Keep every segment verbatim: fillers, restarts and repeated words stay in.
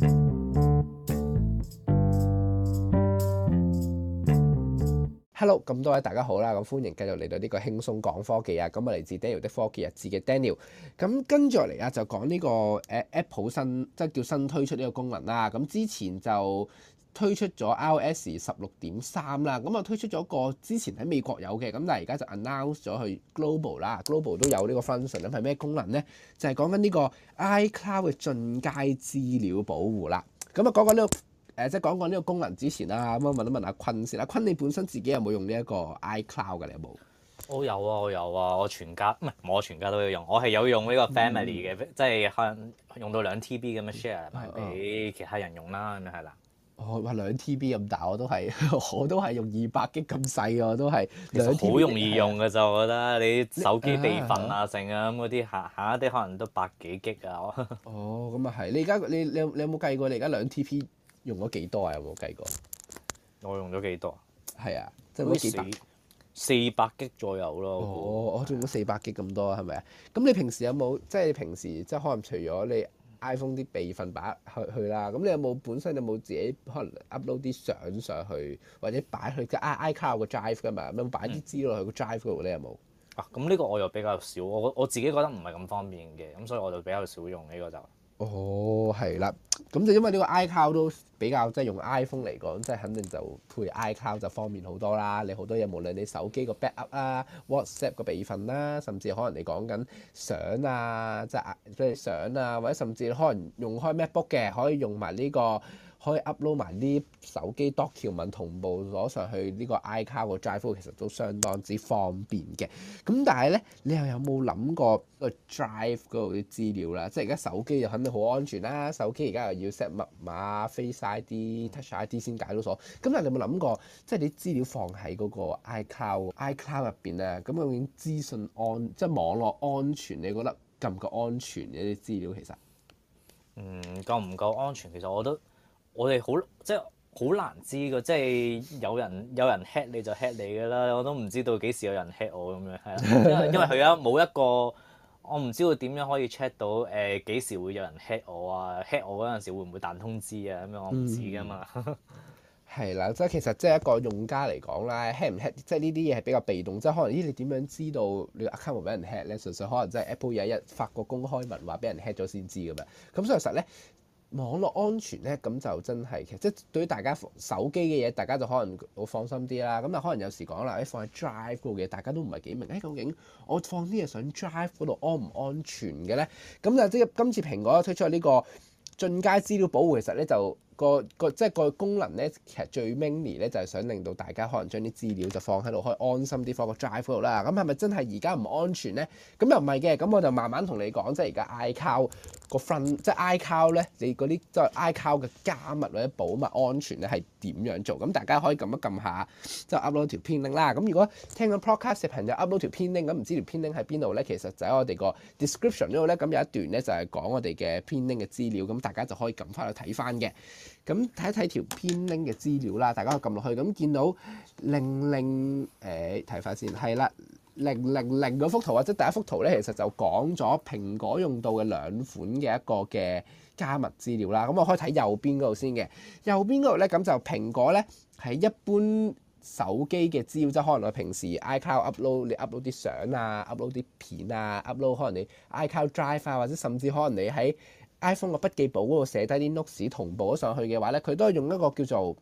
Hello，咁多位大家好啦，咁歡迎繼續嚟到呢個輕鬆講科技啊，咁啊嚟自 Daniel 的科技日誌嘅 Daniel，咁跟住落嚟啊就講呢個誒 Apple 新即係叫新推出呢個功能啦，咁之前就推出咗 iOS 十六點三啦，咁啊推出咗個之前喺美國有嘅，咁但係而家就 announce 咗去 global 啦 ，global 都有呢個 function，咁係咩功能咧？就係講緊呢個 iCloud 嘅進階資料保護啦，咁啊講緊呢個。誒即係講講呢個功能之前啦，咁啊問一問阿坤先。阿坤你本身自己有冇用呢一個 iCloud 㗎？你有冇？ 我有啊，我有啊，我全家唔係我全家都有用，我係有用呢個 family 嘅，嗯、即係可能用到兩 T B 咁樣 share 埋俾其他人用啦，咁樣係啦。 哦，話兩 T B 咁大，我都係我都係用二百 G 咁細嘅，我都係。 其實好容易用嘅就我覺得，你手機備份啊、剩啊咁嗰啲下下一啲可能都百幾 G 啊。 哦，咁啊係。你而家你你有你有冇計過？你而家兩 T B 用咗幾多啊？有冇計過？ 我用咗幾多？ 係啊，即係嗰幾百四百 G 左右咯。 哦，我仲用咗四百 G 咁多，係咪啊？咁你平時有冇即係你平時即係可能除咗你 iPhone 啲備份擺去去啦，咁你有冇本身有冇自己可能 upload 啲相上去，或者擺去 iCloud 個 drive 㗎嘛？有冇擺啲資料落去個 drive 嗰度咧？有冇？ 啊，咁呢個我又比較少，我我自己覺得唔係咁方便嘅，咁所以我就比較少用呢個就。 哦，係啦，咁就因為呢個 iCloud 都比較即係用 iPhone 嚟講，即係肯定就配 iCloud 就方便好多啦。你好多嘢，無論你手機個 backup 啊、WhatsApp 個備份啦，甚至可能你講緊相啊，即係即係相啊，或者甚至可能用開 MacBook 嘅，可以用埋呢個。可以 upload 埋啲手機 document 同步攞上去呢個 iCloud 個 drive， 其實都相當之方便嘅。咁但係咧，你又有冇諗過個 drive 嗰度啲資料啦？即係而家手機就肯定好安全啦，手機而家又要 set 密碼、Face I D、Touch I D 先解到鎖。咁但係你有冇諗過，即係你資料放喺嗰個 iCloud、iCloud 入邊咧？咁究竟資訊安即係網絡安全，你覺得夠唔夠安全嘅啲資料其實？ 嗯，夠唔夠安全？其實我都。我哋好即係好難知㗎，即係有人有人 hack 你就 hack 你㗎啦，我都唔知道幾時有人 hack 我咁樣，係啊，因為因為佢而家冇一個，我唔知道點樣可以 check 到誒幾時會有人 hack 我啊 ，hack 我嗰陣時會唔會彈通知啊咁樣，我唔知㗎嘛。 係啦、嗯，即係其實即係一個用家嚟講啦 hack 唔 hack，即係呢啲嘢係比較被動，即係可能咦你點樣知道你個 account 會俾人 hack 咧？純粹可能即係 Apple 有一日發個公開文話俾人 hack 咗先知㗎嘛。咁所以其實咧。網絡安全咧，咁就真係其實即係對於大家手機嘅嘢，大家就可能好放心啲啦。咁啊，可能有時講啦，誒放喺 drive 嗰度嘅，大家都唔係幾明。誒究竟我放啲嘢上 drive 嗰度安唔安全嘅咧？咁就即係今次蘋果推出呢個進階資料保護，其實咧就個個即係個功能咧，其實最 mainly 咧就係想令到大家可能將啲資料就放喺度，可以安心啲放個 drive 嗰度啦。咁係咪真係而家唔安全咧？咁又唔係嘅。咁我就慢慢同你講，即係而家 iCloud。個 front 即係 iCloud 咧，你嗰啲即係 iCloud 嘅加密或者保密安全咧係點樣做？咁大家可以撳一撳下，即係 upload 條編 link 啦。咁如果聽緊 podcast 嘅朋友 upload 條編 link，咁唔知條編 link 喺邊度咧？其實就喺我哋個 description 嗰度咧。咁有一段咧就係講我哋嘅編 link 嘅資料，咁大家就可以撳翻去睇翻嘅。咁睇一睇條編 link 嘅資料啦，大家可以撳落去，咁見到零零誒睇翻先，係啦。零零零嗰幅圖或者第一幅圖咧，其實就講咗蘋果用到嘅兩款嘅一個嘅加密資料啦。咁我可以睇右邊嗰度先嘅，右邊嗰度咧，咁就蘋果咧係一般手機嘅資料，即係可能我平時 iCloud upload 你 upload 啲相啊 ，upload 啲片啊 ，upload 可能你 iCloud Drive 啊，或者甚至可能你喺 iPhone 個筆記簿嗰度寫低啲 notes 同步咗上去嘅話咧，佢都係用一個叫做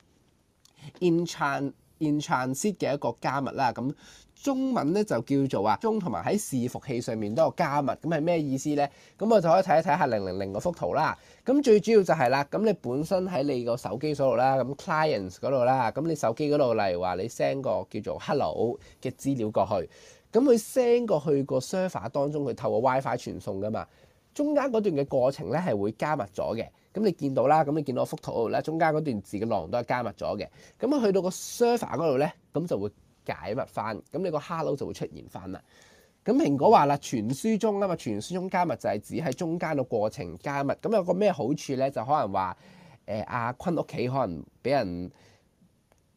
in tran in transit 嘅一個加密啦。咁中文咧就叫做啊中，同埋喺伺服器上面都有加密，咁係咩意思咧？咁我就可以睇一睇下零零零嗰幅圖啦。咁最主要就係啦，咁你本身喺你個手機嗰度啦，咁 clients 嗰度啦，咁你手機嗰度例如話你 send 個叫做 hello 嘅資料過去，咁佢 send 過去個 server 當中，佢透過 WiFi 傳送噶嘛，中間嗰段嘅過程咧係會加密咗嘅。咁你見到啦，咁你見到幅圖嗰度咧，中間嗰段字嘅內容都係加密咗嘅。咁啊去到個 server 嗰度咧，咁就會解密翻，咁你個 hello 就會出現翻啦。咁蘋果話啦，傳輸中啊嘛，傳輸中加密就係指喺中間個過程加密。咁有個咩好處咧？就可能話誒阿坤屋企可能俾人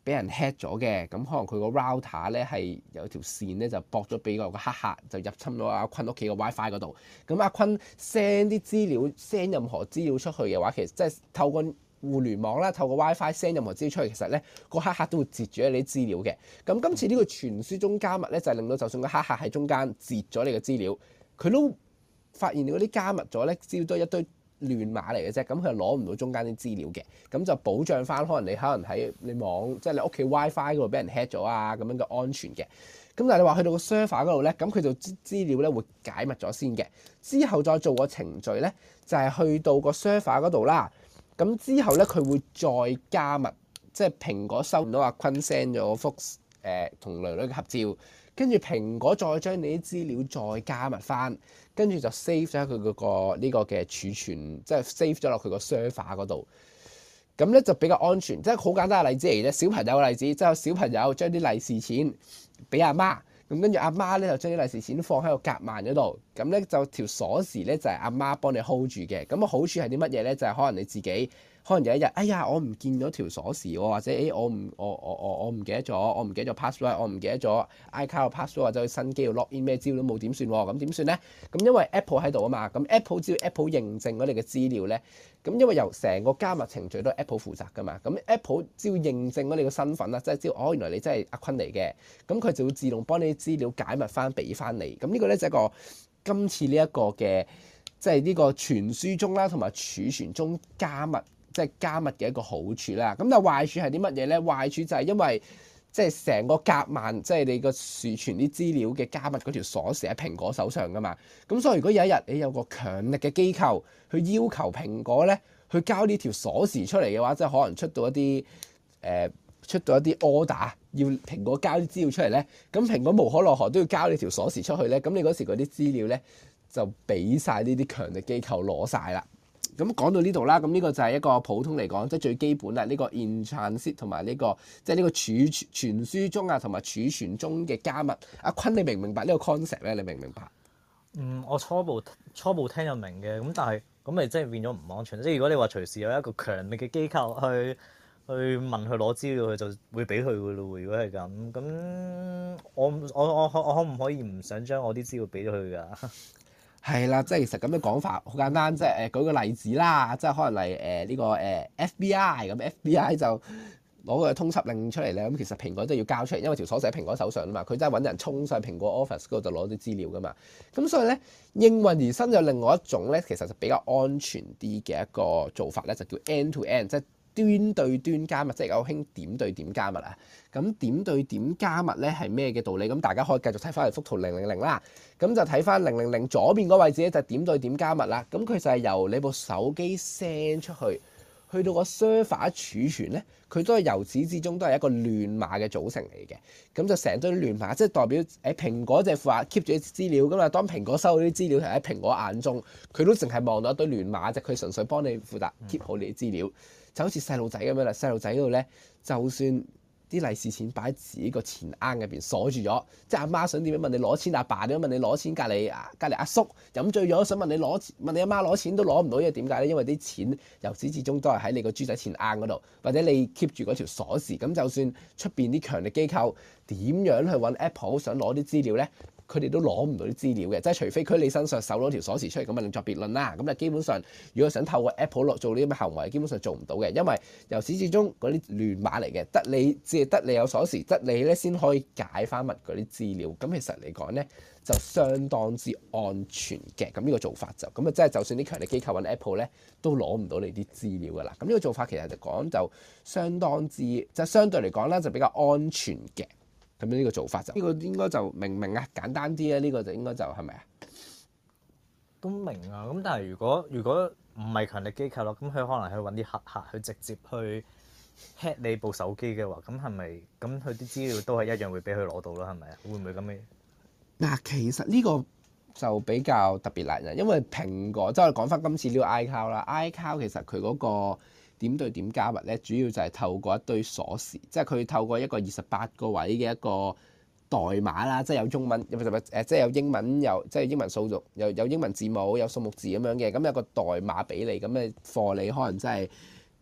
俾人 hack 咗嘅，咁可能佢個 router 咧係有條線咧就駁咗俾個黑客，就入侵咗阿坤屋企個 WiFi 嗰度。咁阿坤 send 啲資料 send 任何資料出去嘅話，其實即係透過互聯網啦，透過 WiFi send 任何資料出去，其實咧個黑客都會截住你啲資料嘅。咁今次呢個傳輸中加密咧，就係令到就算個黑客喺中間截咗你嘅資料，佢都發現你嗰啲加密咗咧，資料都係一堆亂碼嚟嘅啫，咁佢又攞唔到中間啲資料嘅，咁就保障翻可能你可能喺你網即係你屋企 WiFi 嗰度俾人 hack 咗啊，咁樣嘅安全嘅。咁但係你話去到個 server 嗰度咧，咁佢就資資料咧會解密咗先嘅，之後再做個程序咧，就係去到個 server 嗰度啦。咁之後咧佢會再加密，即係蘋果收唔到阿坤 send 咗幅誒同囡囡嘅合照。跟住蘋果再將你啲資料再加密翻，跟住就 save 咗佢嗰個呢個嘅儲存，即係 save 咗落佢個 server 嗰度。咁咧就比較安全，即係好簡單嘅例子嚟啫。小朋友嘅例子，即係小朋友將啲利是錢俾阿媽，咁跟住阿媽咧就將啲利是錢放喺個夾萬嗰度，咁咧就條鎖匙咧就係阿媽幫你 hold 住嘅。咁個好處係啲乜嘢咧？就係可能你自己。可能有一日，哎呀，我唔見咗條鎖匙喎，或者誒我唔我我我我唔記得咗，我唔記得咗 password，我唔記得咗 iCloud password 或者去新機度 login 咩資料都冇點算喎？咁點算咧？咁因為 Apple 喺度啊嘛，咁 Apple 只要 Apple 認證咗你嘅資料咧，咁因為由成個加密程序都係 Apple 負責噶嘛，咁 Apple 只要認證咗你嘅身份啦，即係知道哦原來你真係阿坤嚟嘅，咁佢就會自動幫你啲資料解密翻俾翻你。咁呢個咧就係一個今次呢一個嘅即係呢個傳輸中啦，同埋儲存中加密。即係加密嘅一個好處啦，咁但係壞處係啲乜嘢咧？壞處就係因為即係成個夾萬，即係你個儲存啲資料嘅加密嗰條鎖匙喺蘋果手上噶嘛。咁所以如果有一日你有個強力嘅機構去要求蘋果咧去交呢條鎖匙出嚟嘅話，即係可能出到一啲誒、呃、出到一啲 order 要蘋果交啲資料出嚟咧，咁蘋果無可奈何都要交呢條鎖匙出去咧，咁你嗰時嗰啲資料咧就俾晒呢啲強力機構攞晒啦。咁講到呢度啦，咁呢個就係一個普通嚟講，即係最基本啦。呢個 in transit 同埋呢個即係呢個儲傳輸中啊，同埋儲存中嘅加密。阿坤，你明唔明白呢個 concept 咧？你明唔明白？ 嗯，我初步初步聽就明嘅，咁但係咁咪真係變咗唔安全。即係如果你話隨時有一個強力嘅機構去去問佢攞資料，佢就會俾佢噶咯喎。如果係咁，咁我我我我我可唔可以唔想將我啲資料俾咗佢㗎？ 係啦，即係其實咁嘅講法好簡單，即係誒舉個例子啦，即係可能嚟誒呢個誒 F B I 咁 F B I 就攞個通緝令出嚟咧，咁其實蘋果都要交出嚟，因為條鎖匙喺蘋果手上啊嘛，佢真係揾人衝上蘋果 office 嗰度就攞啲資料噶嘛，咁所以咧應運而生就另外一種咧，其實就比較安全啲嘅一個做法咧，就叫 end to end，即係端對端加密，即係有興點對點加密啊。咁點對點加密咧係咩嘅道理？咁大家可以繼續睇翻嚟幅圖零零零啦。咁就睇翻零零零左邊嗰位置咧，就係點對點加密啦。咁佢就係由你部手機 send 出去，去到個 server 儲存咧，佢都係由始至終都係一個亂碼嘅組成嚟嘅。咁就成堆亂碼，即係代表誒蘋果就係負責 keep 住啲資料㗎嘛。當蘋果收到啲資料係喺蘋果眼中，佢都淨係望到一堆亂碼啫。佢純粹幫你負責 keep 好你啲資料，就好似細路仔咁樣啦。細路仔嗰度咧，就算啲利是錢擺喺自己個錢罌入邊鎖住咗，即係阿媽想點樣問你攞錢，阿爸點樣問你攞錢，隔離隔離阿叔飲醉咗想問你攞問你阿媽攞錢都攞唔到，因為點解咧？因為啲錢由始至終都係喺你個豬仔錢罌嗰度，或者你 keep 住嗰條鎖匙。咁就算出邊啲強力機構點樣去揾 Apple 想攞啲資料咧，佢哋都攞唔到啲資料嘅，即係除非佢你身上搜攞條鎖匙出嚟，咁啊另作別論啦。咁啊基本上，如果想透過 Apple 落做呢啲咁嘅行為，基本上做唔到嘅，因為由始至終嗰啲亂碼嚟嘅，得你只係得你有鎖匙，得你咧先可以解翻密嗰啲資料。咁其實嚟講咧，就相當之安全嘅。咁呢個做法就咁啊，即係就算啲強力機構揾 Apple 咧，都攞唔到你啲資料噶啦。咁呢個做法其實就講就相當之即係相對嚟講咧，就比較安全嘅。咁呢個做法就呢、呢個應該就明唔明啊？簡單啲咧，呢、呢個就應該就係咪啊？ 都明啊，咁但係如果如果唔係強力機構咯，咁佢可能去揾啲黑客去直接去 hack 你部手機嘅話，咁係咪咁佢啲資料都係一樣會俾佢攞到啦？係咪啊？會唔會咁嘅？ 嗱，其實呢個就比較特別難嘅，因為蘋果即係我哋講翻今次呢個 iCloud 啦，iCloud 其實佢嗰個點對點加密咧，主要就係透過一堆鎖匙，即係佢透過一個二十八個位嘅一個代碼啦，即係有中文，有誒，即係有英文，有即係英文數族，有有英文字母，有數目字咁樣嘅，咁有個代碼俾你，咁誒貨你可能真係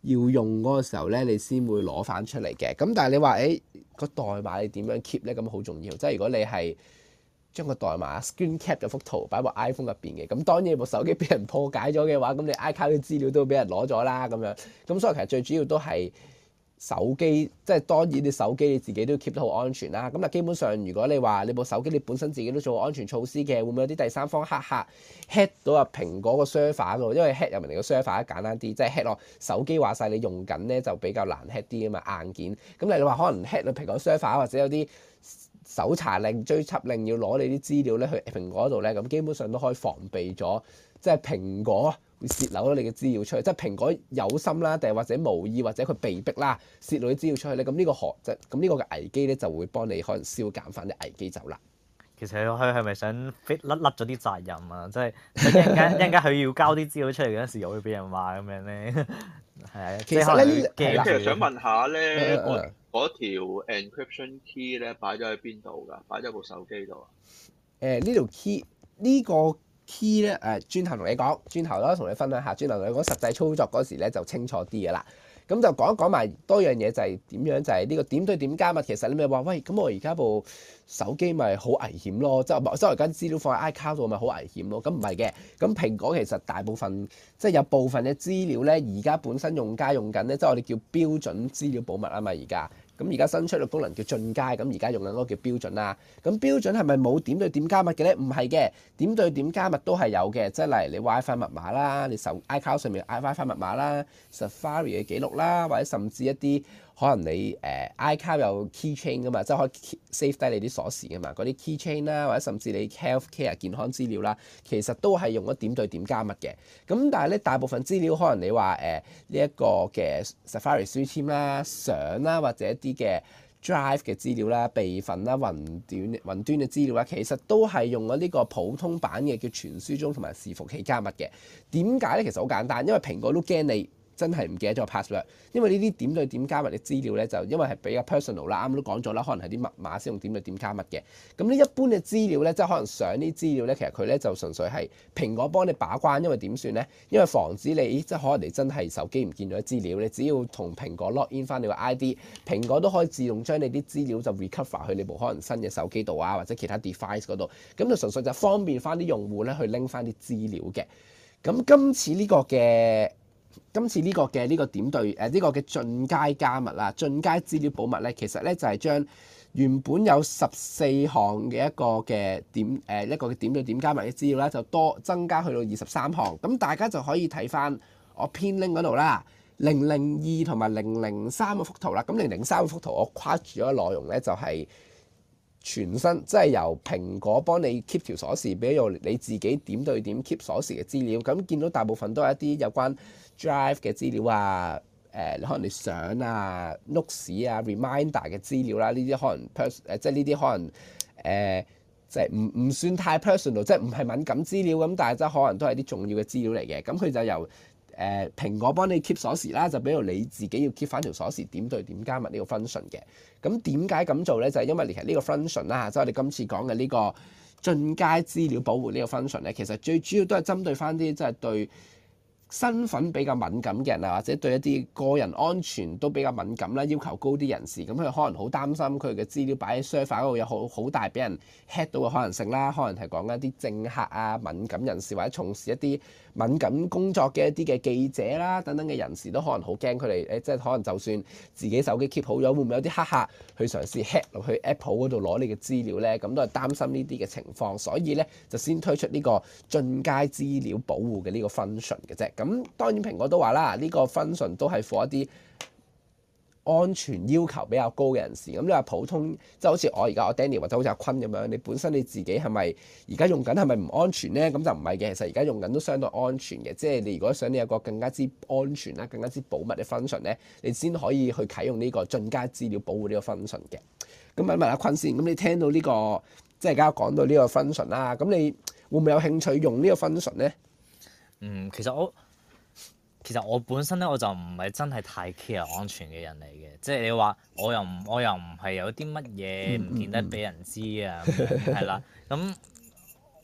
要用嗰個時候咧，你先會攞翻出嚟嘅。咁但係你話誒個代碼你點樣 keep 咧？咁好重要。即係如果你係將個代碼 screen cap 咗幅圖擺部 iPhone 入邊嘅，咁當然部手機俾人破解咗嘅話，咁你 iCloud 啲資料都俾人攞咗啦咁樣。咁所以其實最主要都係手機，即係當然你手機你自己都要 keep 得好安全啦。咁啊基本上如果你話你部手機你本身自己都做安全措施嘅，會唔會有啲第三方黑客 hack 到啊蘋果個 server 度？因為 hack 入面嚟個 server 簡單啲，即係 hack 落手機話晒你用緊咧就比較難 hack 啲啊嘛硬件。咁你話可能 hack 到蘋果 server 或者有啲搜查令、追緝令要攞你啲資料咧去蘋果度咧，咁基本上都可以防備咗，即係蘋果會泄漏咗你嘅資料出去，即係蘋果有心啦，定係或者無意或者佢被逼啦泄露啲資料出去咧，咁呢個學即係咁呢個嘅危機咧就會幫你可能消減翻啲危機走啦。 其實佢係咪想甩甩咗啲責任啊？即係一陣間一陣間佢要交啲資料出嚟嗰陣時，又會俾人話咁樣咧。係啊， 其實咧， 其實想問下咧， 嗯嗯嗰條 encryption key 咧擺咗喺邊度㗎？擺咗部手機度啊？ 誒呢條 key 呢個 key 咧誒，轉頭同你講，轉頭啦，同你分享下，轉頭同你講實際操作嗰時咧就清楚啲嘅啦。咁就講一講埋多樣嘢，就係點樣就係呢個點對點加密。其實你咪話喂，咁我而家部手機咪好危險咯，即係即係我而家資料放喺 iCloud 度咪好危險咯。咁唔係嘅，咁蘋果其實大部分即係有部分嘅資料咧，而家本身用家用緊咧，即係我哋叫標準資料保密啊嘛，而家。咁而家新出嘅功能叫進階，咁而家用緊嗰個叫標準啦。咁標準係咪冇點對點加密嘅咧？唔係嘅，點對點加密都係有嘅。即係例如你 WiFi 密碼啦，你手 iCloud 上面 WiFi 密碼啦 ，Safari 嘅記錄啦，或者甚至一啲可能你誒、呃、iCloud 有 keychain 噶嘛，即係可以 save 低你啲鎖匙噶嘛，嗰啲 keychain 啦，或者甚至你 healthcare 健康資料啦，其實都係用咗點對點加密嘅。咁但係咧，大部分資料可能你話誒呢一個嘅 Safari 書籤啦、相啦，或者一啲嘅 Drive 嘅資料啦、備份啦、雲端雲端嘅資料啦，其實都係用咗呢個普通版嘅叫傳輸中同埋伺服器加密嘅。點解咧？其實好簡單，因為蘋果都驚你真係唔記得咗 password，因為呢啲點對點加密嘅資料咧，就因為係比較 personal 啦，啱啱都講咗啦，可能係啲密碼先用點對點加密嘅。咁呢一般嘅資料咧，即係可能上啲資料咧，其實佢咧就純粹係蘋果幫你把關，因為點算咧？因為防止你即係可能你真係手機唔見咗啲資料，你只要同蘋果 log in 翻你個 I D，蘋果都可以自動將你啲資料就 recover 去你部可能新嘅手機度啊，或者其他 device 嗰度，咁就純粹就方便翻啲用戶咧去拎翻啲資料嘅。咁今次呢個嘅今次呢個嘅呢個點對誒呢個嘅進階加密啦，進階資料保密咧，其實咧就係將原本有十四項嘅一個嘅點誒一個嘅點對點加密嘅資料咧，就多增加去到二十三項。咁大家就可以睇翻我編 link 嗰度啦，零零二同埋零零三個幅圖啦。咁零零三個幅圖我跨住咗內容咧，就係全新即係由蘋果幫你 keep 條鎖匙，俾用你自己點對點 keep 鎖匙嘅資料。咁見到大部分都係一啲有關 Drive 嘅資料啊，誒、呃、可能你相啊、Notes 啊、Reminder 嘅資料啦，呢啲可能 pers 誒即係呢啲可能誒即係唔唔算太 personal，即係唔係敏感資料咁，但係即係可能都係啲重要嘅資料嚟嘅。咁佢就由誒、呃、蘋果幫你 keep 鎖匙啦，就俾到你自己要 keep 翻條鎖匙點對點加密呢個 function 嘅。咁點解咁做咧？就係、是、因為其實呢個 function 啦，即係我哋今次講嘅呢個進階資料保護呢個 function 咧，其實最主要都係針對翻啲即係對身份比較敏感嘅人啊，或者對一啲個人安全都比較敏感啦，要求高啲人士，咁佢可能好擔心佢嘅資料擺喺 server 嗰度有好好大俾人 hack 到嘅可能性啦。可能係講緊一啲政客啊、敏感人士或者從事一啲敏感工作嘅一啲嘅記者啦等等嘅人士，都可能好驚佢哋誒，即係可能就算自己手機 keep 好咗，會唔會有啲黑客去嘗試 hack 落去 Apple 嗰度攞你嘅資料咧？咁都係擔心呢啲嘅情況，所以咧就先推出呢個進階資料保護嘅呢個 function 嘅啫。咁當然蘋果都話啦，呢個 function 都係 for 一啲安全要求比較高嘅人士。咁你話普通，即係好似我而家我 Danny 或者好似阿坤咁樣，你本身你自己係咪而家用緊係咪唔安全咧？咁就唔係嘅，其實而家用緊都相當安全嘅。即係你如果想你有個更加之安全啦、更加之保密嘅 function 咧，你先可以去啟用呢個進階資料保護呢個 function 嘅。咁問一問阿坤先，咁你聽到呢個即係而家講到呢個 function 啦，咁你會唔會有興趣用呢個 function 咧？ 嗯，其實我。其實我本身咧我就唔係真係太 care 安全嘅人嚟嘅，即係你話我又唔我又唔係有啲乜嘢唔見得俾人知啊，係啦，咁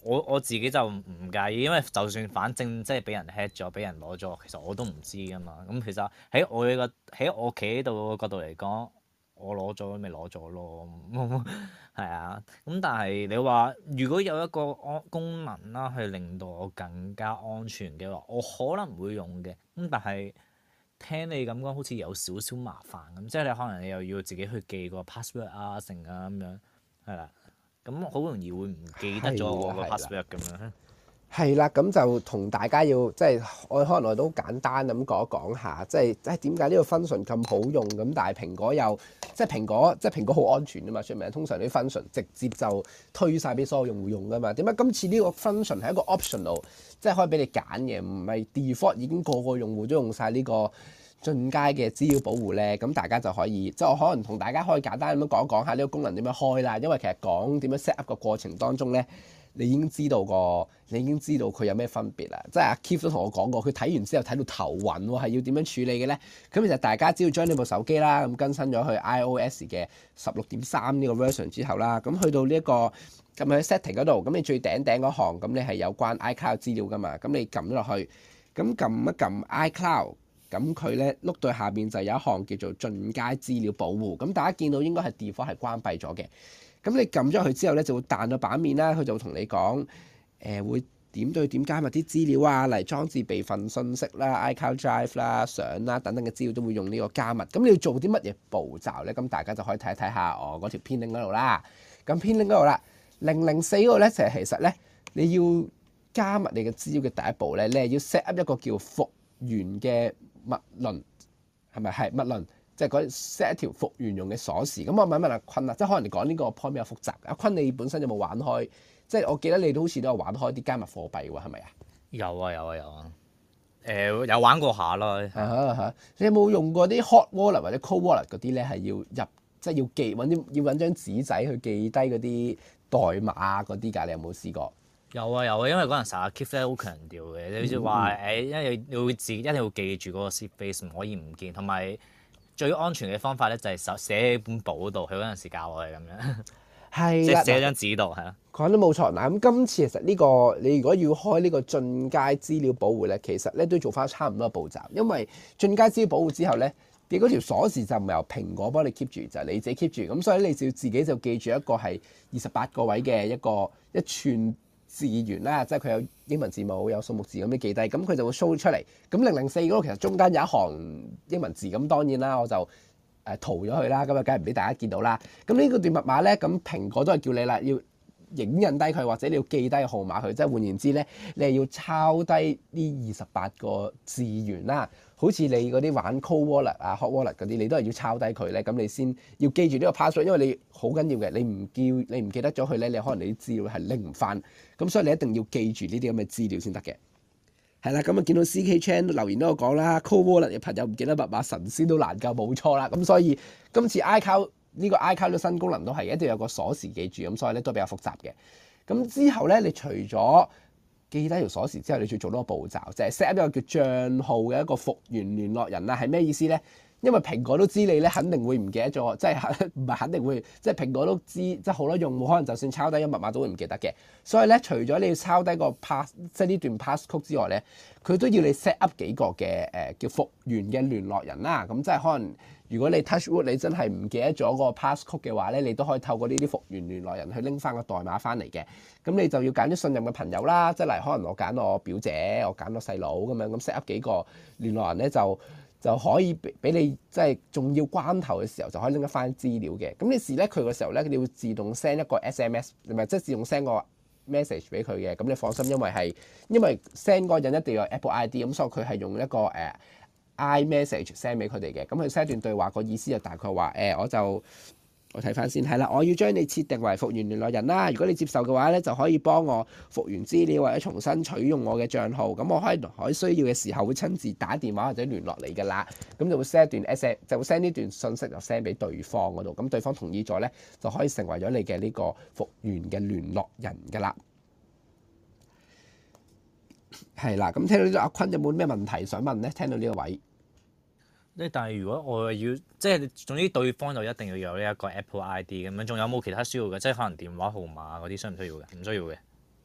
我我自己就唔介意，因為就算反正即係俾人 hack 咗，俾人攞咗，其實我都唔知噶嘛。咁其實喺我嘅個喺我企喺度嘅角度嚟講，我攞咗咪攞咗咯，係啊。咁但係你話如果有一個安功能啦，去令到我更加安全嘅話，我可能會用嘅。咁但係聽你咁講，好似有少少麻煩咁，即係你可能你又要自己去記個 password 啊，成啊咁樣，係啦。咁好容易會唔記得咗我個 password 咁樣。 係啦，咁就同大家要即係我可能我都好簡單咁講一講下，即係誒點解呢個 function 咁好用咁，但係蘋果又即係蘋果即係蘋果好安全啊嘛，出名通常啲 function 直接就推晒俾所有用戶用噶嘛。點解今次呢個 function 係一個 optional，即係可以俾你揀嘅，唔係 default 已經個個用戶都用晒呢個進階嘅資料保護咧？咁大家就可以即係我可能同大家可以簡單咁樣講講下呢個功能點樣開啦。因為其實講點樣 set up 個過程當中咧，你已經知道個，你已經知道佢有咩分別啦。即係阿 Keith 都同我講過，佢睇完之後睇到頭暈喎，係要點樣處理嘅咧？咁其實大家只要將呢部手機啦，咁更新咗去 iOS 嘅十六點三呢個 version 之後啦，咁去到呢、這、一個咁喺 setting 嗰度，咁你最頂頂嗰行，咁你係有關 iCloud 資料噶嘛？咁你撳咗落去，咁撳一撳 iCloud，咁佢咧碌到下邊就有一行叫做進階資料保護。咁大家見到應該係 default 係關閉咗嘅。咁你撳咗佢之後咧，就會彈到版面啦。佢就會同你講，誒、呃、會點對點加密啲資料啊，嚟裝置備份信息啦、iCloud Drive 啦、相啦等等嘅資料都會用呢個加密。咁你要做啲乜嘢步驟咧？咁大家就可以睇一睇下我嗰條編 link 嗰度啦。咁編 link 嗰度啦，零零四嗰個咧就係其實咧，你要加密你嘅資料嘅第一步咧，你係要 set up 一個叫復原嘅密論，係咪係密論？即係嗰 set 一條復原用嘅鎖匙。咁我問一問阿坤啊，即係可能你講呢個 point 比較複雜。阿坤你本身有冇玩開？即係我記得你都好似都有玩開啲加密貨幣喎，係咪啊？ 有啊有啊有啊，誒、呃、有玩過下咯。 嚇嚇嚇！你有冇用過啲 hot wallet 或者 cold wallet 嗰啲咧？係要入即係要記揾啲要揾張紙仔去記低嗰啲代碼嗰啲㗎？你有冇試過？ 有啊有啊，因為嗰陣時阿 Keith 咧好強調嘅，你好似話誒，因為你會自己一定要記住嗰個 seed phrase，唔可以唔見，同埋最安全嘅方法咧就係手寫喺本簿度。佢嗰陣時教我係咁樣， 係即係寫喺張紙度係啊。 講得冇錯嗱，咁今次其實呢、呢個你如果要開呢個進階資料保護咧，其實咧都做翻差唔多步驟，因為進階資料保護之後咧，你嗰條鎖匙就唔係由蘋果幫你 keep 住，就係、是、你自己 keep 住，咁所以你就要自己就記住一個係二十八個位嘅一個一串字元啦，即係佢有英文字母有數目字咁你記低，咁佢就會 show 出嚟。咁零零四嗰個其實中間有一行英文字，咁當然啦，我就誒塗咗佢啦，咁啊梗係唔俾大家見到啦。咁呢個段密碼咧，咁蘋果都係叫你啦，要影印低佢或者你要記低個號碼佢，即係換言之咧，你係要抄低呢二十八個字元啦。好似你嗰啲玩 cold wallet 啊、hot wallet 嗰啲，你都係要抄低佢咧，咁你先要記住呢個 password，因為你好緊要嘅，你唔叫你唔記得咗佢咧，你可能你啲資料係拎唔翻，咁所以你一定要記住呢啲咁嘅資料先得嘅。係啦，咁啊見到 C K Chan 留言都有講啦，cold wallet 嘅朋友唔記得密碼，神仙都難救，冇錯啦。咁所以今次 iCloud 呢個 iCloud 嘅新功能都係一定要有個鎖匙記住，咁所以咧都比較複雜嘅。咁之後咧，你除咗記低條鎖匙之後，你仲要做多個步驟，就係 set up 一個叫帳號嘅一個復原聯絡人啦。係咩意思咧？因為蘋果都知你咧肯定會唔記得咗，即係唔係肯定會，即係蘋果都知，即係好多用戶可能就算抄低咗密碼都會唔記得嘅。所以咧，除咗你要抄低個 pass，即係呢段 passcode 之外咧，佢都要你 set up 幾個嘅誒、呃、叫復原嘅聯絡人啦。咁即係可能如果你 touch wood 你真係唔記得咗個 passcode 嘅話咧，你都可以透過呢啲復原聯絡人去拎翻個代碼翻嚟嘅。咁你就要揀啲信任嘅朋友啦，即係例如可能我揀我表姐，我揀我細佬咁樣，咁 set up 幾個聯絡人咧就。就可以俾俾你即係重要關頭嘅時候就可以拎得翻資料嘅。咁你時咧佢嘅時候咧，你會自動 send 一個 S M S，唔係即係自動 send 個 message 俾佢嘅。咁你放心，因為係因為 send 嗰個人一定要有 Apple I D，咁所以佢係用一個誒、uh, iMessage send 俾佢哋嘅。咁佢 send 段對話個意思就大概話誒、欸，我就。我睇翻先，係啦，我要將你設定為復原聯絡人啦。如果你接受嘅話咧，就可以幫我復原資料或者重新取用我嘅帳號。咁我可以喺需要嘅時候會親自打電話或者聯絡你㗎啦。咁就會 send 一段 S M，就會 send 呢段信息就 send 俾對方嗰度。咁對方同意咗咧，就可以成為咗你嘅呢個復原嘅聯絡人㗎啦。係啦，咁聽到呢度阿坤有冇咩問題想問咧？聽到呢個位。 但係如果我要即係總之對方就一定要有呢一個 Apple I D 咁樣，仲有冇其他需要嘅？即係可能電話號碼嗰啲需唔需要嘅？唔需要嘅。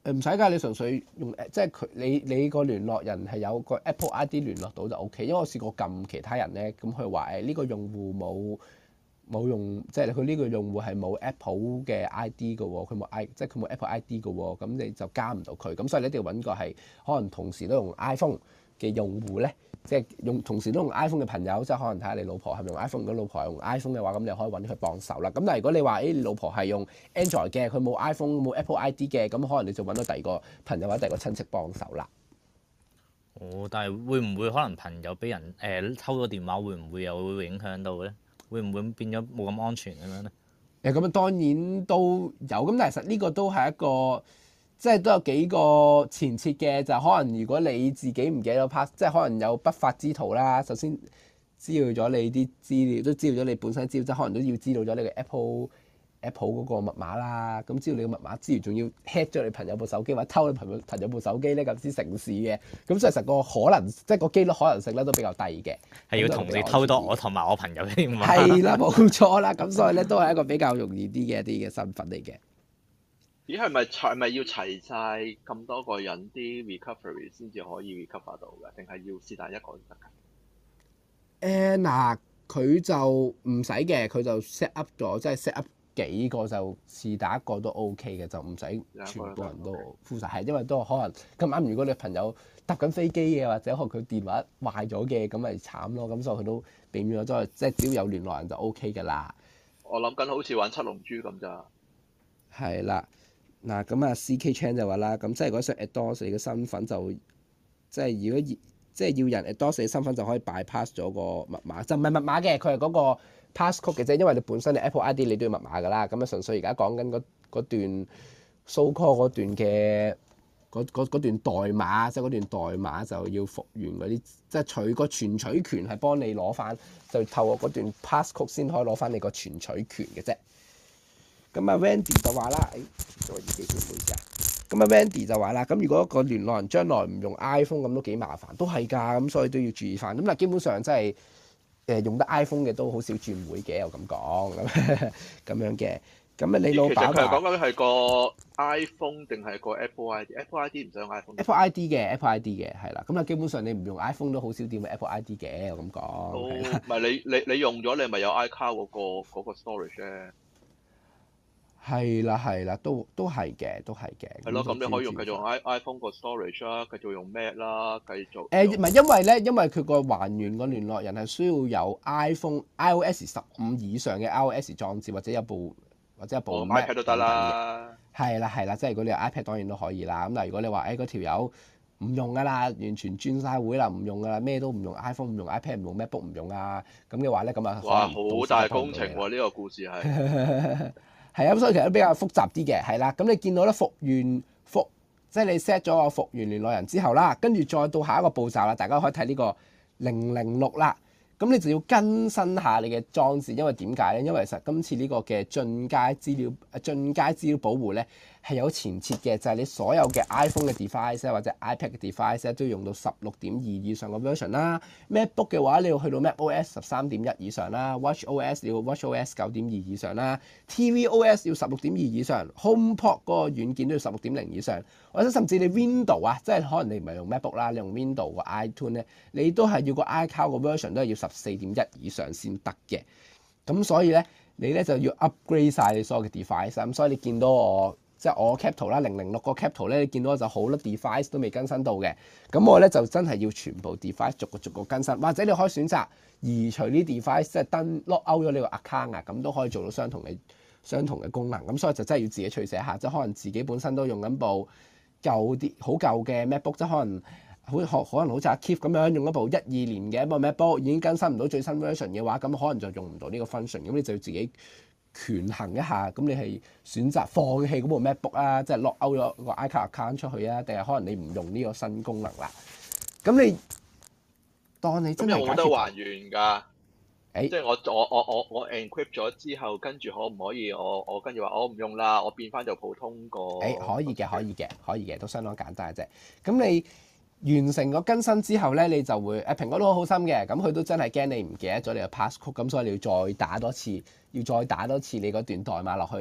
誒唔使㗎，你純粹用即係佢你你個聯絡人係有個 Apple I D 聯絡到就 O K，因為我試過撳其他人咧，咁佢話誒呢個用戶冇冇用，即係佢呢個用戶係冇 Apple 嘅 I D 嘅喎，佢冇 I 即係佢冇 Apple I D 嘅喎，咁你就加唔到佢，咁所以你一定要揾個係可能同時都用 iPhone 嘅用戶咧。即係用同時都用 iPhone 嘅朋友，即係可能睇下你老婆係咪用 iPhone，如果老婆係用 iPhone 嘅話，咁你可以揾佢幫手啦。咁但係如果你話誒你老婆係用 Android 嘅，佢冇 iPhone 冇 Apple I D 嘅，咁可能你就揾到第二個朋友或者第二個親戚幫手啦。 哦，但係會唔會可能朋友俾人誒、呃、偷咗電話，會唔會有影響到咧？會唔會變咗冇咁安全咁樣咧？ 誒咁啊，當然都有，咁但係其實呢個都係一個。即係都有幾個前設嘅，就可能如果你自己唔記得 pass，即係可能有不法之徒啦。首先知道咗你啲資料，都知道咗你本身資料，即係可能都要知道咗你嘅 Apple Apple 嗰個密碼啦。咁知道你個密碼之餘，仲要 hack 咗你朋友部手機或者偷你朋友朋友部手機咧，咁先成事嘅。咁所以實個可能，即係個機率可能性咧都比較低嘅。 係要同時偷多我同埋我朋友嘅電話。 係啦，冇錯啦。咁所以咧都係一個比較容易啲嘅一啲嘅身份嚟嘅。 咦，係咪係咪要齊晒咁多個人啲 recovery 先至可以 recover 到嘅？定係要是但一個先得㗎？誒嗱，佢就唔使嘅，佢就 set up 咗，即係 set up 幾個就是打一個都 OK 嘅，就唔使全部人都負責。係因為都可能咁啱，如果你朋友搭緊飛機嘅，或者可能佢電話壞咗嘅，咁咪慘咯。咁所以佢都避免咗，即係即係只要有聯絡人就 OK 㗎啦。 我諗緊好似玩七龍珠咁咋。 係啦。嗱咁啊，C K Chan 就話啦，咁即係如果想 endorse 你嘅身份就，即係如果即係要人 endorse 你身份就可以 bypass 咗個密碼，就唔係密碼嘅，佢係嗰個 passcode 嘅啫，因為你本身你 Apple I D 你都要密碼㗎啦，咁啊純粹而家講緊嗰嗰段 so call 嗰段嘅嗰嗰段代碼，即係嗰段代碼就要復原嗰啲，即係取個存取權係幫你攞翻，就透過嗰段 passcode 先可以攞翻你個存取權嘅啫。咁啊 Wendy 就話啦，誒，做耳機先唔好意思啊。咁啊 Wendy 就話啦，咁如果個聯絡人將來唔用 iPhone 咁都幾麻煩，都係㗎，咁所以都要注意翻。咁嗱，基本上真係誒用得 iPhone 嘅都好少轉會嘅，又咁講咁咁樣嘅。咁啊，你老闆話其實佢係講緊係個 iPhone 定係個 Apple I D？Apple I D 唔使用 iPhone。 Apple I D 嘅 Apple I D 嘅係啦，咁啊基本上你唔用 iPhone 都好少掂 Apple I D 嘅，又咁講。 都唔係你你你用咗你咪有 iCloud 嗰個嗰個 storage 咧。 係啦係啦，都都係嘅，都係嘅。 係咯，咁你可以用繼續用 i iPhone 個 storage 啦，繼續用 Mac 啦，繼續。 誒唔係因為咧，因為佢個還原個聯絡人係需要有 iPhone iOS 十五以上嘅 iOS 裝置，或者有部或者有部 Mac ，iPad 都得啦。 係啦係啦，即係如果你有 iPad 當然都可以啦。咁但係如果你話誒嗰條友唔用㗎啦，完全轉晒會啦，唔用㗎啦，咩都唔用 iPhone 唔用 iPad 唔用 MacBook 唔用啊，咁嘅話咧咁啊， 哇！好大工程喎，呢個故事係。 係啊，咁所以其實都比較複雜啲嘅，係啦。咁你見到咧復原復，即係你 set 咗個復原聯絡人之後啦，跟住再到下一個步驟啦，大家可以睇呢個零零六啦。咁你就要更新下你嘅裝置，因為點解咧？因為其實今次呢個嘅進階資料誒進階資料保護咧係有前設嘅，就係、是、你所有嘅 iPhone 嘅 device 或者 iPad 嘅 device 咧都要用到十六點二以上嘅 version 啦。MacBook 嘅話你要去到 MacOS 十三點一以上啦 ，WatchOS 你要 WatchOS 九點二以上啦 ，tvOS 要十六點二以上 ，HomePod 嗰個軟件都要十六點零以上，或者甚至你 Window 啊，即係可能你唔係用 MacBook 啦，你用 Window 個 iTunes 咧，你都係要個 iCloud 個 version 都係要十四點一以上先得嘅。咁所以咧，你咧就要 upgrade 晒你所有嘅 device。咁所以你見到我即係我 cap 圖啦，零零六個 cap 圖咧，你見到就好多 device 都未更新到嘅。咁我咧就真係要全部 device 逐個逐個更新，或者你可以選擇移除啲 device，即係登 lock out 咗你個 account 啊，咁都可以做到相同嘅相同嘅功能。咁所以就真係要自己取捨下，即係可能自己本身都用緊部舊啲好舊嘅 MacBook，即係可能。好可可能好似阿 Keith 咁樣用一部一二年嘅一部 MacBook 已經更新唔到最新 version 嘅話，咁可能就用唔到呢個 function。咁你就要自己權衡一下，咁你係選擇放棄嗰部 MacBook 啊，即係 lock out 咗個 iCloud account 出去啊，定係可能你唔用呢個新功能啦？咁你當你真係有冇得還原㗎？ 誒， 即係我我我我我 encrypt 咗之後，跟住可唔可以我我跟住話我唔用啦，我變翻做普通個？ 誒，可以嘅，可以嘅，可以嘅，都相當簡單嘅啫。咁你完成個更新之後咧，你就會誒蘋果都好好心嘅，咁佢都真係驚你唔記得咗你嘅 passcode，咁所以你要再打多次，要再打多次你嗰段代碼落去咧，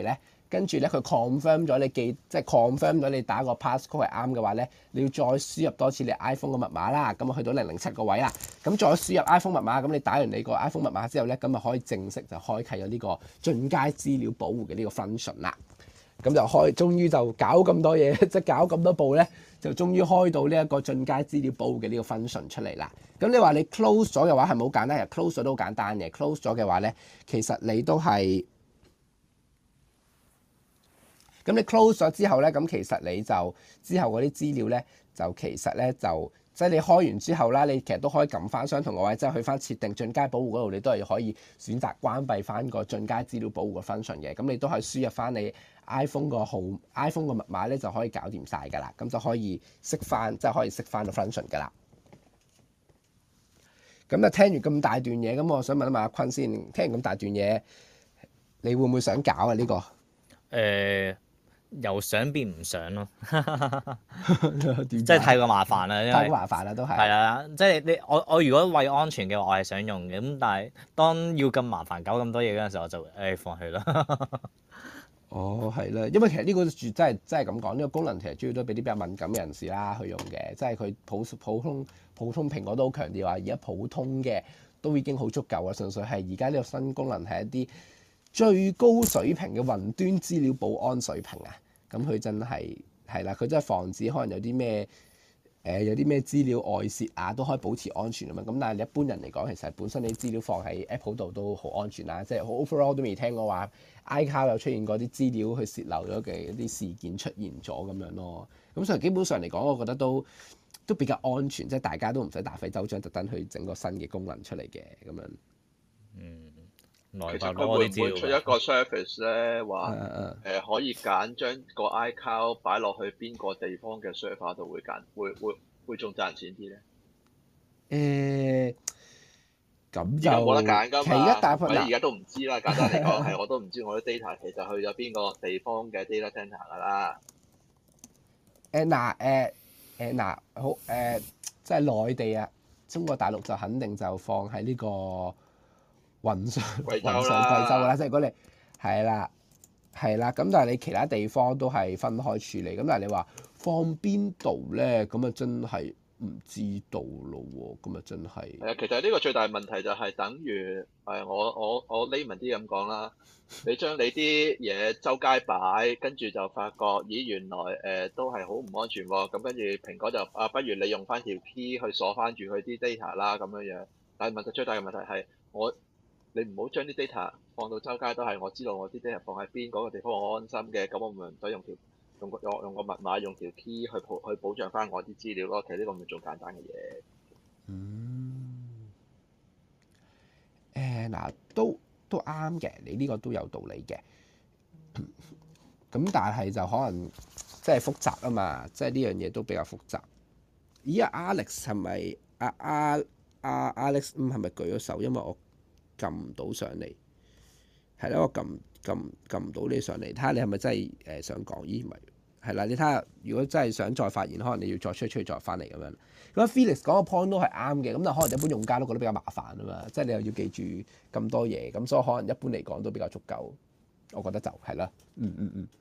跟住咧佢 confirm 咗你記，即係 confirm 咗你打個 passcode 係啱嘅話咧，你要再輸入多次你 iPhone 嘅密碼啦。咁啊去到零零七個位啦，咁再輸入 iPhone 密碼，咁你打完你個 iPhone 密碼之後咧，咁啊可以正式就開啟咗呢個進階資料保護嘅呢個 function 啦。咁就開，終於就搞咁多嘢，即係搞咁多步咧，就終於開到呢一個進階資料保護嘅呢個 function 出嚟啦。咁你話你 close 咗嘅話係咪好簡單？其實 close 咗都好簡單嘅。close 咗嘅話咧，其實你都係咁你 close 咗之後咧，咁其實你就之後嗰啲資料咧，就其實咧就即係你開完之後啦，你其實都可以撳翻相同個位，即係去翻設定進階保護嗰度，你都係可以選擇關閉翻個進階資料保護個 function 嘅。咁你都係輸入翻你 iPhone 個號 iPhone 個密碼咧，就可以搞掂晒㗎啦。咁就可以熄翻，即係可以熄翻個 function 㗎啦。咁就聽完咁大段嘢，咁我想問一問阿坤先，聽完咁大段嘢，你會唔會想搞啊？呢個誒、呃、由想變唔想咯，即係太過麻煩啦，因為太過麻煩啦，都係。 係啊，即係你我我如果為安全嘅話，我係想用嘅。咁但係當要咁麻煩搞咁多嘢嗰陣時候，我就誒、哎、放棄啦。 哦，係啦，因為其實呢個真係真係咁講，呢、這個功能其實主要都俾啲比較敏感嘅人士啦去用嘅，即係佢普普通普通蘋果都好強調話，而家普通嘅都已經好足夠啊，純粹係而家呢個新功能係一啲最高水平嘅雲端資料保安水平啊，咁佢真係係啦，佢真係防止可能有啲咩誒有啲咩資料外泄啊，都可以保持安全啊嘛。咁但係你一般人嚟講，其實本身你資料放喺 Apple 度都好安全啦，即係 overall 都未聽過話 iCloud 有出現過啲資料去泄漏咗嘅一啲事件出現咗咁樣咯。咁所以基本上嚟講，我覺得都都比較安全，即係大家都唔使大費周章特登去整個新嘅功能出嚟嘅咁樣。 嗯， 其實佢會唔會出一個 service 咧，話誒可以揀將個 iCloud 擺落去邊個地方嘅 server 度會揀，會會會仲賺錢啲誒， 咧？ 咁就冇得揀㗎嘛。 其一大部分而家都唔知啦。簡單嚟講係我都唔知我啲 data 其實去咗邊個地方嘅 data center 㗎啦。 誒嗱誒誒嗱好誒、呃，即係內地啊，中國大陸就肯定就放喺呢個雲上貴州雲上貴州啦，即係如果你係啦係啦，咁但係你其他地方都係分開處理，咁但係你話放邊度咧，咁啊真係唔知道咯喎，咁啊真係。 係啊，其實呢個最大問題就係等於誒我我我 layman 啲咁講啦，你將你啲嘢周街擺，跟住就發覺咦原來誒、呃、都係好唔安全喎，咁跟住蘋果就啊不如你用翻條 key 去鎖翻住佢啲 data 啦咁樣樣，但係問題最大嘅問題係我你唔好將啲 data 放到周街都係，我知道我啲 data 放喺邊嗰個地方我安心嘅，咁我咪唔使用條用個用用個密碼用條 key 去保去保障翻我啲資料咯，其實呢個咪最簡單嘅嘢。 嗯，誒嗱，都都啱嘅，你呢個都有道理嘅。咁但係就可能即係複雜啊嘛，即係呢樣嘢都比較複雜。咦阿 Alex 係咪阿阿阿 Alex 嗯係咪舉咗手？因為我撳唔到上嚟，係啦，我撳撳撳唔到你上嚟，睇下你係咪真係誒想講？咦唔係，係啦，你睇下如果真係想再發言，可能你要再出出去再翻嚟咁樣。咁 Felix 講個 point 都係啱嘅，咁但可能一般用家都覺得比較麻煩啊嘛，即係你又要記住咁多嘢，咁所以可能一般嚟講都比較足夠，我覺得就係啦，嗯嗯嗯，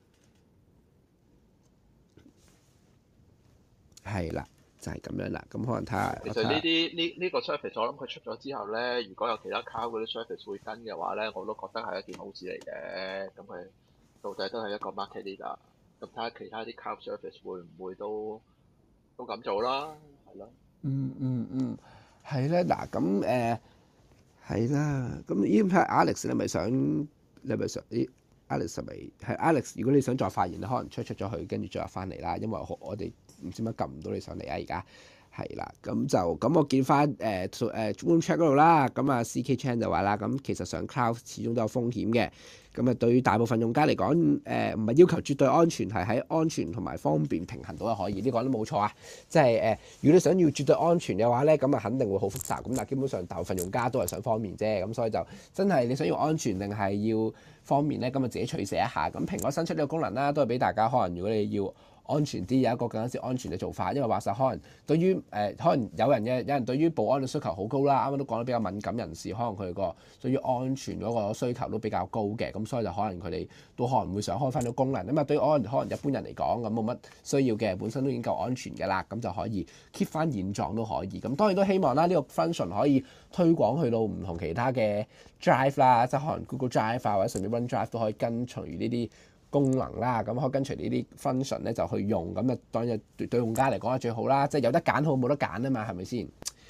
係啦，就係、是、咁樣啦，咁可能睇下。 其實呢啲呢呢個 service 我諗佢出咗之後咧，如果有其他 cloud 嗰啲 service 會跟嘅話咧，我都覺得係一件好事嚟嘅。咁佢到底都係一個 market leader，咁睇下其他啲 cloud service 會唔會都都咁做啦。係咯， 嗯嗯嗯，係咧，嗱咁誒係啦，咁咦睇下 Alex 你係咪想你係咪想咦 Alex 係咪係 Alex？如果你想再發言，你可能出出咗去，跟住再入翻嚟啦，因為我我哋唔知乜撳唔到你上嚟啊，而家係啦，咁就咁我見翻誒誒 Room Chat 嗰度啦，咁啊 C K Chan 就話啦，咁其實上 Cloud 始終都有風險嘅。咁啊，對於大部分用家嚟講，誒唔係要求絕對安全，係喺安全同埋方便平衡到就可以。呢個都冇錯啊！即係誒、呃，如果你想要絕對安全嘅話咧，咁啊肯定會好複雜。咁但係基本上大部分用家都係想方便啫。咁所以就真係你想要安全定係要方便咧，咁啊自己取捨一下。咁蘋果新出呢個功能啦，都係俾大家可能如果你要安全啲，有一個更加之安全嘅做法。因為話實可能對於誒、呃、可能有人嘅有人對於保安嘅需求好高啦，啱啱都講得比較敏感人士，可能佢個對於安全嗰個需求都比較高嘅，咁所以就可能佢哋都可能會想開翻咗功能。咁啊對於可能可能一般人嚟講咁冇乜需要嘅，本身都已經夠安全嘅啦，咁就可以 keep 翻現狀都可以。咁當然都希望啦，呢、這個 function 可以推廣去到唔同其他嘅 drive 啦，即係可能 Google Drive 啊或者甚至 OneDrive 都可以跟隨呢啲功能啦，咁可以跟隨呢啲 function 咧就去用，咁啊當然對對用家嚟講係最好啦，即係有得揀好冇得揀啊嘛，係咪先？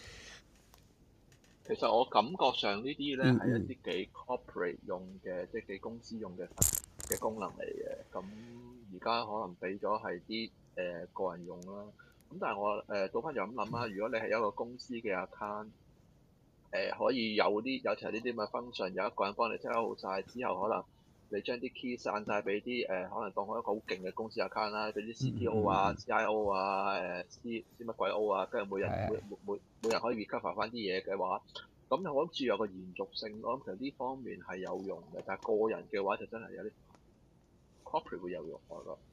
其實我感覺上呢啲咧嗯係一啲幾 corporate 用嘅，即係幾公司用嘅嘅功能嚟嘅。咁而家可能俾咗係啲誒個人用啦。咁但係我誒倒翻就咁諗啦，如果你係一個公司嘅 account，誒、呃、可以有啲有齊呢啲咁嘅 function，有一個人幫你 set 好晒之後，可能你將啲 key 散晒俾啲誒，可能當開一個好勁嘅公司 account 啦，俾啲 C T O 啊、C I O 啊、誒 C C 乜鬼 O 啊，跟住每人每每每每人可以 recover 翻啲嘢嘅話，咁又好似有個延續性咯。咁其實呢方面係有用嘅，但係個人嘅話就真係有啲 corporate 會有用，我覺得。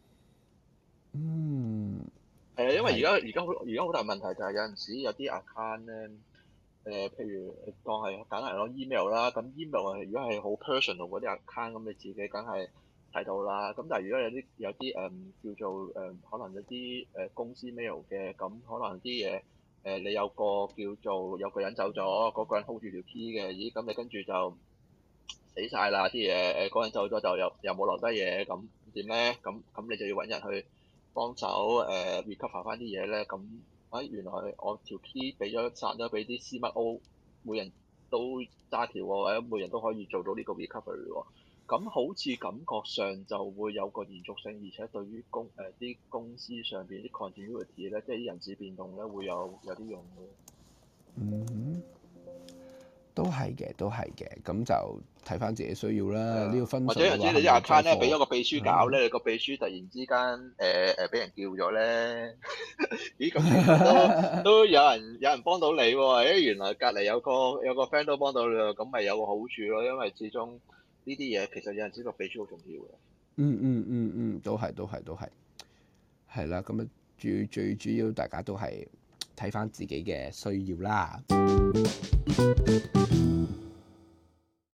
嗯。 係啊，因為而家而家好而家好大問題就係有陣時有啲 account 咧。誒、呃，譬如當係簡單嚟講 email 啦，咁 email 係如果係好 personal 嗰啲 account，咁你自己梗係睇到啦。咁但係如果有啲有啲誒、嗯、叫做誒、嗯，可能有啲誒、呃、公司 mail 嘅，咁可能啲嘢誒，你有個叫做有個人走咗，嗰、那個人 hold 住條 key 嘅，咦？咁你跟住就死晒啦啲嘢，誒嗰個人走咗就又又冇留低嘢，咁點咧？咁咁你就要揾人去幫手誒 recover 翻啲嘢咧，咁。啊！原來我條 key 俾咗散咗俾啲 C 乜 O，每人都揸條喎，或者每人都可以做到呢個 recovery 喎。咁好似感覺上就會有個延續性，而且對於公誒啲、呃、公司上邊啲 continuity 咧，即係啲人事變動咧，會有有啲用嘅。 嗯。都係嘅，都係嘅，咁就睇翻自己需要啦。呢、uh, 個分或者有陣時你啲 account 咧俾咗個秘書搞咧，你個、嗯、秘書突然之間誒誒俾人叫咗咧，咦咁都都有人有人幫到你喎、哦？誒原來隔離有個有個 friend 都幫到你，咁咪有個好處咯。因為始終呢啲嘢其實有陣時個秘書好重要嘅。嗯嗯嗯嗯，都係都係都係，係啦。咁啊，最最主要大家都係睇翻自己嘅需要啦。